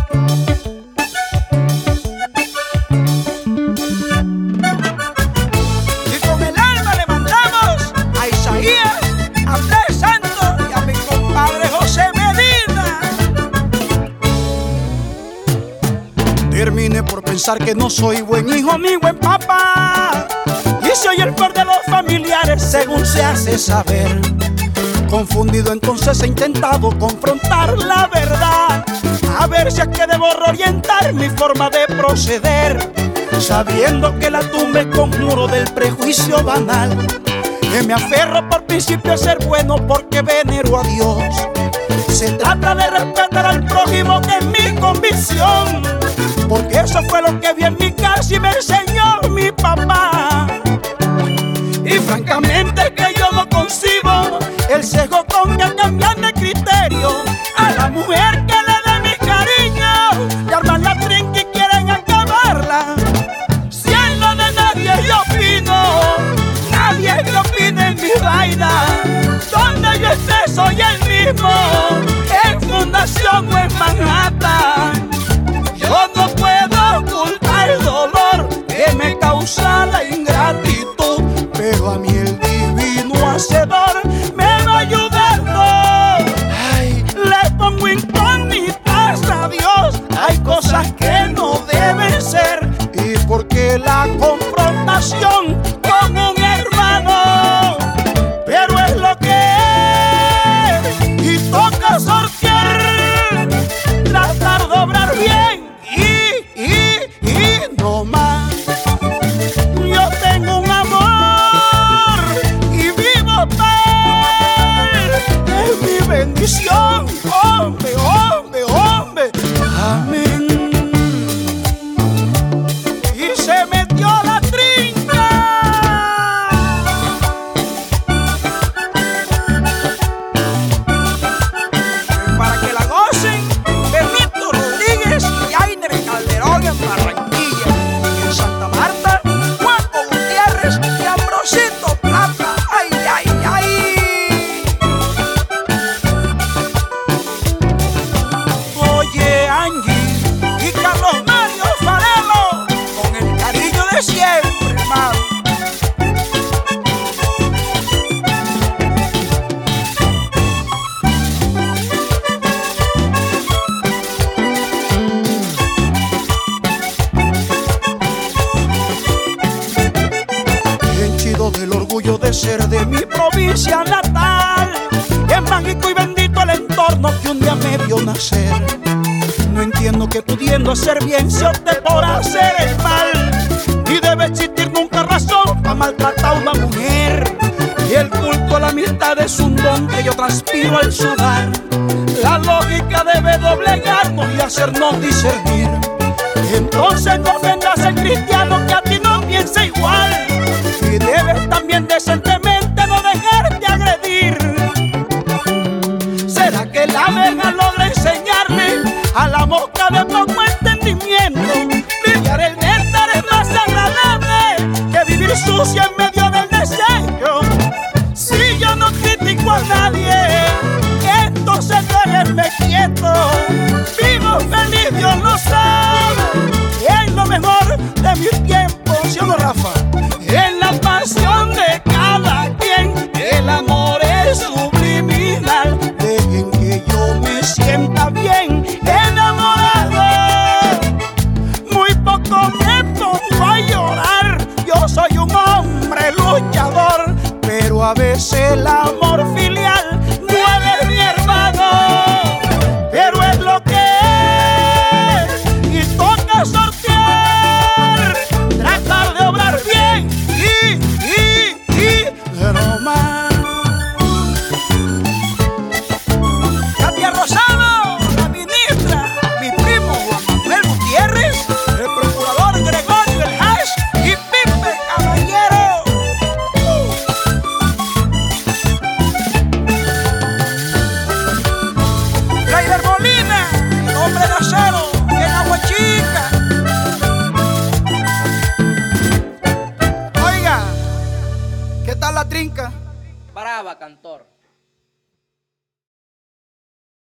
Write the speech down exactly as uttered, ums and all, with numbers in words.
Terminé por pensar que no soy buen hijo ni buen papá, y soy el peor de los familiares según se hace saber. Confundido entonces he intentado confrontar la verdad, a ver si es que debo reorientar mi forma de proceder, sabiendo que la tumba es conjuro del prejuicio banal, que me aferro por principio a ser bueno porque venero a Dios. Se trata de respetar al prójimo, que es mi convicción, porque eso fue lo que vi en mi casa y me enseñó mi papá. Y francamente que yo no concibo el sesgo con que cambian de criterio a la mujer que le dé mi cariño y arman la trinca y quieren acabarla. Si en lo de nadie yo opino, nadie que opine en mi vaina. Donde yo esté soy el mismo, en Fundación o en Manhattan. Yo no puedo ocultar el dolor que me causa la ingratitud, pero a mí el divino hacedor me va ayudando. Ay, le pongo incógnitas a Dios, hay cosas que no deben ser, y porque la confrontación con un hermano, pero es lo que es, y toca sortear, tratar de obrar bien. No más, yo tengo un amor y vivo para él, es mi bendición, hombre, hombre, hombre, amén. Y se metió la trinca. Para que la gocen, Benito Rodríguez y Ainer Calderón en Barranquilla. Santa Marta, Juaco Gutiérrez y Ambrosito Plata. Ay, ay, ay. Oye, Angie y Carlos Mario Farelo, con el cariño de siempre, hermano. Del orgullo de ser de mi provincia natal, es mágico y bendito el entorno que un día me vio nacer. No entiendo que pudiendo hacer bien se opte por hacer el mal, y debe existir nunca razón para maltratar a una mujer. Y el culto a la amistad es un don que yo transpiro al sudar. La lógica debe doblegarnos y hacernos discernir. Entonces no ofendas al cristiano que a ti no piensa igual, y debes también decentemente